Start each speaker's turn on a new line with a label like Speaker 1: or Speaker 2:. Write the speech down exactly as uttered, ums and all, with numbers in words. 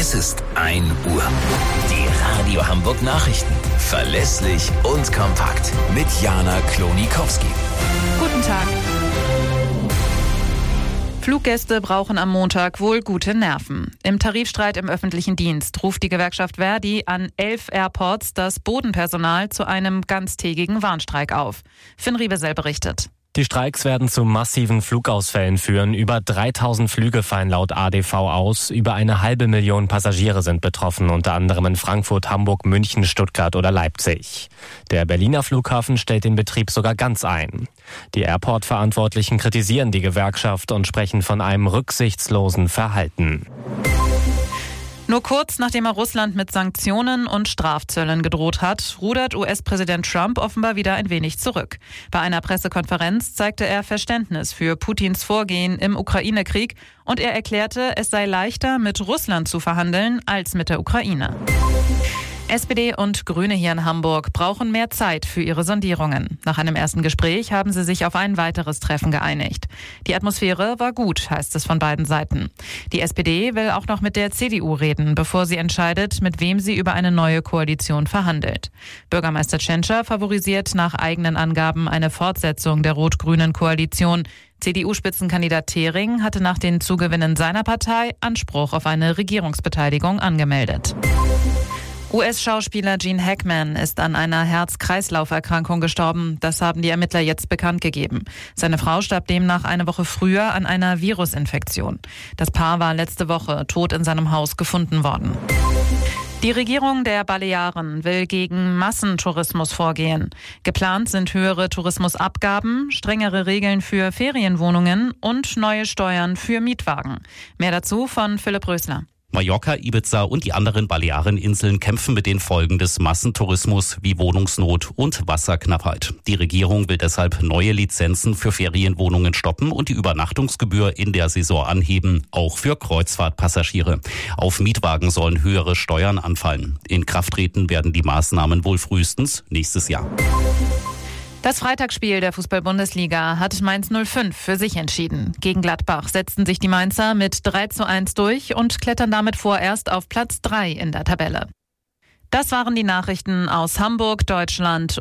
Speaker 1: Es ist ein Uhr. Die Radio Hamburg Nachrichten. Verlässlich und kompakt. Mit Jana Klonikowski.
Speaker 2: Guten Tag. Fluggäste brauchen am Montag wohl gute Nerven. Im Tarifstreit im öffentlichen Dienst ruft die Gewerkschaft Verdi an elf Airports das Bodenpersonal zu einem ganztägigen Warnstreik auf. Finn Riebesell berichtet.
Speaker 3: Die Streiks werden zu massiven Flugausfällen führen. Über dreitausend Flüge fallen laut A D V aus. Über eine halbe Million Passagiere sind betroffen, unter anderem in Frankfurt, Hamburg, München, Stuttgart oder Leipzig. Der Berliner Flughafen stellt den Betrieb sogar ganz ein. Die Airport-Verantwortlichen kritisieren die Gewerkschaft und sprechen von einem rücksichtslosen Verhalten.
Speaker 2: Nur kurz nachdem er Russland mit Sanktionen und Strafzöllen gedroht hat, rudert U S-Präsident Trump offenbar wieder ein wenig zurück. Bei einer Pressekonferenz zeigte er Verständnis für Putins Vorgehen im Ukraine-Krieg und er erklärte, es sei leichter, mit Russland zu verhandeln als mit der Ukraine. S P D und Grüne hier in Hamburg brauchen mehr Zeit für ihre Sondierungen. Nach einem ersten Gespräch haben sie sich auf ein weiteres Treffen geeinigt. Die Atmosphäre war gut, heißt es von beiden Seiten. Die S P D will auch noch mit der C D U reden, bevor sie entscheidet, mit wem sie über eine neue Koalition verhandelt. Bürgermeister Tschentscher favorisiert nach eigenen Angaben eine Fortsetzung der rot-grünen Koalition. C D U-Spitzenkandidat Thering hatte nach den Zugewinnen seiner Partei Anspruch auf eine Regierungsbeteiligung angemeldet. U S-Schauspieler Gene Hackman ist an einer Herz-Kreislauf-Erkrankung gestorben. Das haben die Ermittler jetzt bekannt gegeben. Seine Frau starb demnach eine Woche früher an einer Virusinfektion. Das Paar war letzte Woche tot in seinem Haus gefunden worden. Die Regierung der Balearen will gegen Massentourismus vorgehen. Geplant sind höhere Tourismusabgaben, strengere Regeln für Ferienwohnungen und neue Steuern für Mietwagen. Mehr dazu von Philipp Rösler.
Speaker 4: Mallorca, Ibiza und die anderen Baleareninseln kämpfen mit den Folgen des Massentourismus wie Wohnungsnot und Wasserknappheit. Die Regierung will deshalb neue Lizenzen für Ferienwohnungen stoppen und die Übernachtungsgebühr in der Saison anheben, auch für Kreuzfahrtpassagiere. Auf Mietwagen sollen höhere Steuern anfallen. In Kraft treten werden die Maßnahmen wohl frühestens nächstes Jahr.
Speaker 2: Das Freitagsspiel der Fußball-Bundesliga hat Mainz null fünf für sich entschieden. Gegen Gladbach setzten sich die Mainzer mit drei zu eins durch und klettern damit vorerst auf Platz drei in der Tabelle. Das waren die Nachrichten aus Hamburg, Deutschland